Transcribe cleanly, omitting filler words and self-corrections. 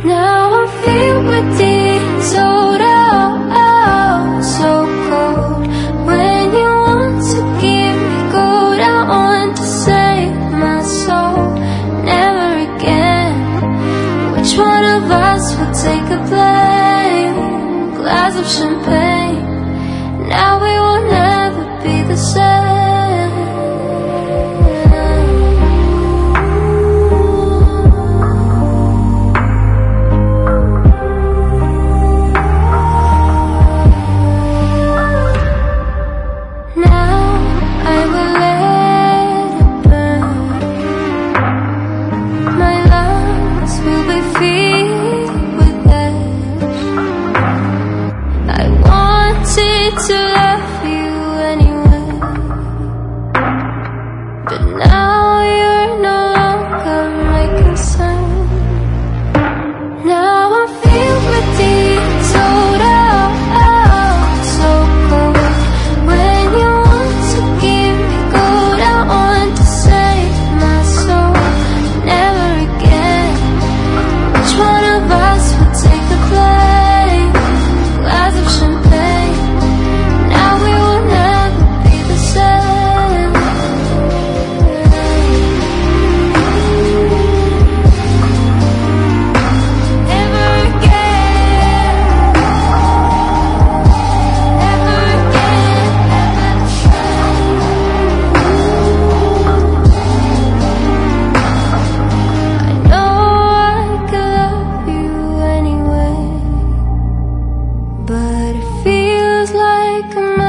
Now I feel my deep sold out, so cold. When you want to give me gold, I want to save my soul. Never again. Which one of us will take the blame? Glass of champagne. Now we will never be the same. To love you anyway, but now you're no longer my concern. Now I feel pretty sold out, so cold. When you want to give me gold, I want to save my soul. Never again. Which one of us will take the blame? Glass of champagne. But it feels like